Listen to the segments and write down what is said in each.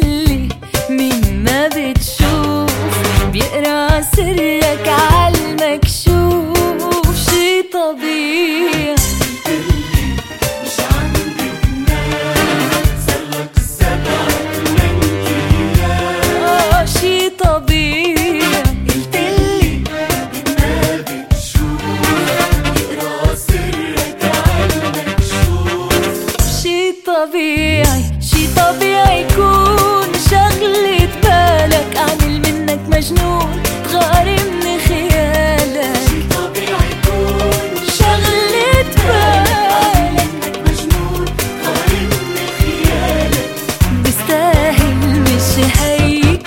اللي مين ما بتشوف بيقرا سرك عالمكشوف شي طبيعي مش عندك ناس صارلك 7 منكيات شي طبيعي قلتلي ما بتشوف يقرا سرك عالمكشوف شي طبيعي شي طبيعي يكون شغلة بالك أعمل منك مجنون تغارمني خيالك شي طبيعي يكون شغلة بالك مجنون غارمني خيالك بستاهل مش هيك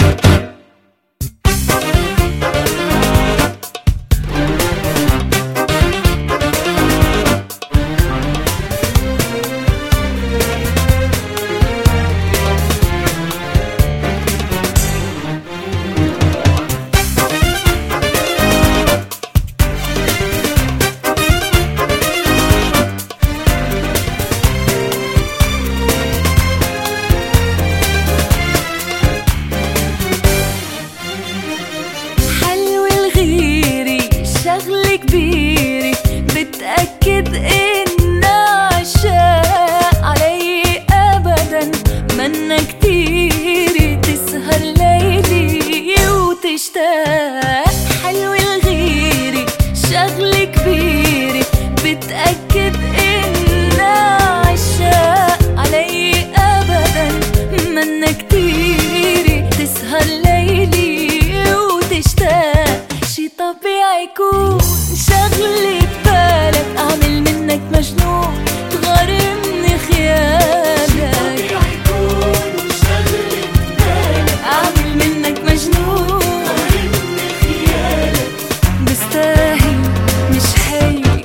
شغلة كبيرة بتأكد إن عشاق علي أبدا منا كتير تسهر ليلي وتشتاق حلوة الغيرة شغلة كبيرة بتأكد إن عشاق علي أبدا منا كتير تسهر ليلي وتشتاق شي طبيعي يكون شغلة بالك أعمل منك مجنون تغارمني خيالك طبيعي يكون شغلة بالك أعمل منك مجنون غارمني خيالك بستاهل مش هيك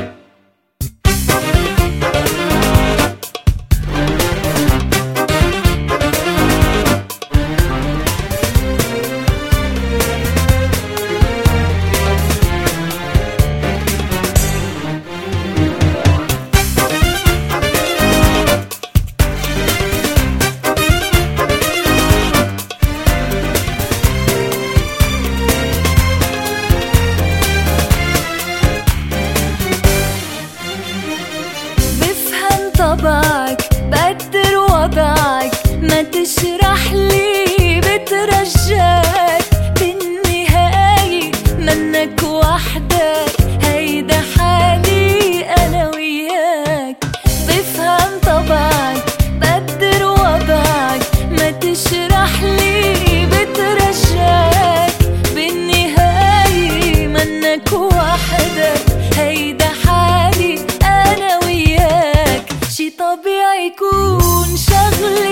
طبعك بقدر وضعك ما تشرح لي بترجاك بالنهاية منك وحدك هيدا حالي أنا وياك بفهم طبعك بقدر وضعك ما تشرح لي بترجاك بالنهاية منك وحدك هيدا حالي أنا وياك شي طبيعي يكون شغلة